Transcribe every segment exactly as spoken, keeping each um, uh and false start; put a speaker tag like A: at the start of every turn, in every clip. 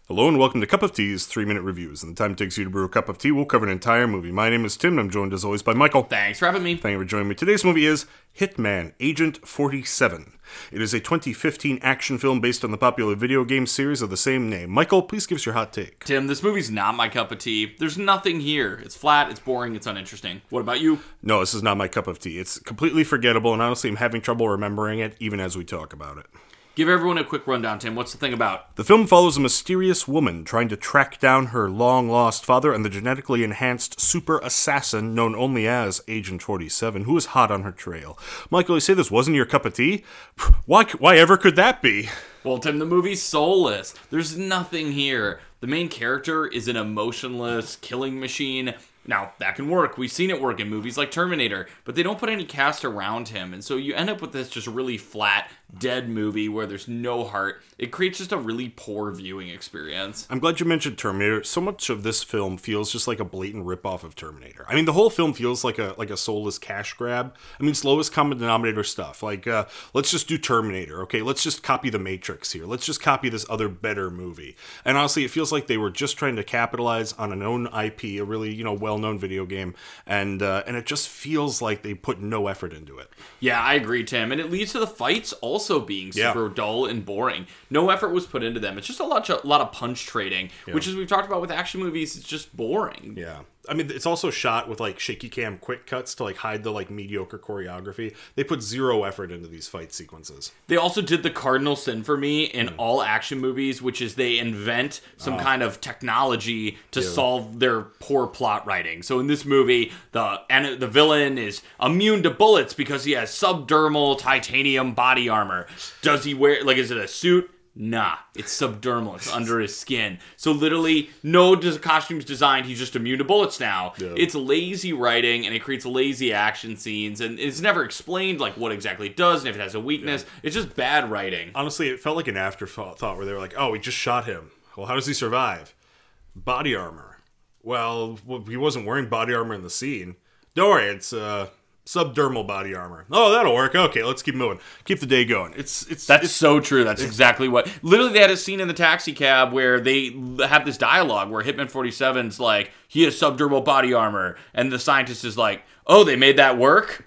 A: Hello and welcome to Cup of Tea's three minute Reviews. In the time it takes you to brew a cup of tea, we'll cover an entire movie. My name is Tim, and I'm joined as always by Michael.
B: Thanks for having me.
A: Thank you for joining me. Today's movie is Hitman, Agent forty-seven. It is a twenty fifteen action film based on the popular video game series of the same name. Michael, please give us your hot take.
B: Tim, this movie's not my cup of tea. There's nothing here. It's flat, it's boring, it's uninteresting. What about you?
A: No, this is not my cup of tea. It's completely forgettable, and honestly, I'm having trouble remembering it, even as we talk about it.
B: Give everyone a quick rundown, Tim. What's the thing about?
A: The film follows a mysterious woman trying to track down her long-lost father and the genetically enhanced super assassin known only as Agent forty-seven, who is hot on her trail. Michael, you say this wasn't your cup of tea? Why, why ever could that be?
B: Well, Tim, the movie's soulless. There's nothing here. The main character is an emotionless killing machine. Now, that can work. We've seen it work in movies like Terminator, but they don't put any cast around him, and so you end up with this just really flat, dead movie where there's no heart. It creates just a really poor viewing experience.
A: I'm glad you mentioned Terminator. So much of this film feels just like a blatant ripoff of Terminator. I mean, the whole film feels like a like a soulless cash grab. I mean, it's lowest common denominator stuff. Like, uh, let's just do Terminator, okay? Let's just copy The Matrix here. Let's just copy this other better movie. And honestly, it feels like they were just trying to capitalize on a known I P, a really, you know, well-known video game, and uh, and it just feels like they put no effort into it.
B: Yeah, I agree, Tim. And it leads to the fights also being super yeah. dull and boring. No effort was put into them. It's just a lot, a lot of punch trading, yeah. which, as we've talked about with action movies, it's just boring.
A: Yeah. I mean, it's also shot with, like, shaky cam quick cuts to, like, hide the, like, mediocre choreography. They put zero effort into these fight sequences.
B: They also did the cardinal sin for me in mm. all action movies, which is they invent some uh, kind of technology to yeah. solve their poor plot writing. So in this movie, the and the villain is immune to bullets because he has subdermal titanium body armor. Does he wear, like, is it a suit? Nah, it's subdermal. It's under his skin. So literally, no costumes designed. He's just immune to bullets now. Yeah. It's lazy writing, and it creates lazy action scenes, and it's never explained like what exactly it does and if it has a weakness. Yeah. It's just bad writing.
A: Honestly, it felt like an afterthought where they were like, "Oh, we just shot him. Well, how does he survive? Body armor. Well, he wasn't wearing body armor in the scene. Don't worry, it's uh." subdermal body armor. Oh, that'll work. Okay, let's keep moving. Keep the day going. It's it's
B: That's
A: it's,
B: so true. That's exactly what. Literally, they had a scene in the taxi cab where they have this dialogue where Hitman forty-seven's like, he has subdermal body armor, and the scientist is like, oh, they made that work?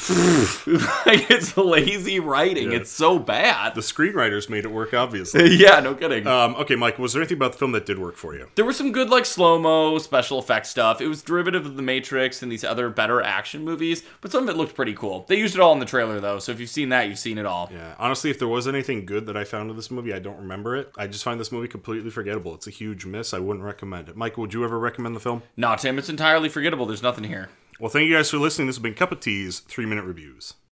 B: Like, it's lazy writing. Yeah. It's so bad.
A: The screenwriters made it work, obviously.
B: Yeah, no kidding.
A: Um, okay, Mike, was there anything about the film that did work for you?
B: There was some good, like, slow-mo special effects stuff. It was derivative of The Matrix and these other better action movies, but some of it looked pretty cool. They used it all in the trailer, though, so if you've seen that, you've seen it all.
A: Yeah, honestly, if there was anything good that I found in this movie, I don't remember it. I just find this movie completely forgettable. It's a huge miss. I wouldn't recommend it. Michael, would you ever recommend the film?
B: No, Tim, it's entirely forgettable. There's nothing here.
A: Well, thank you guys for listening. This has been Cup of Tea's three minute Reviews.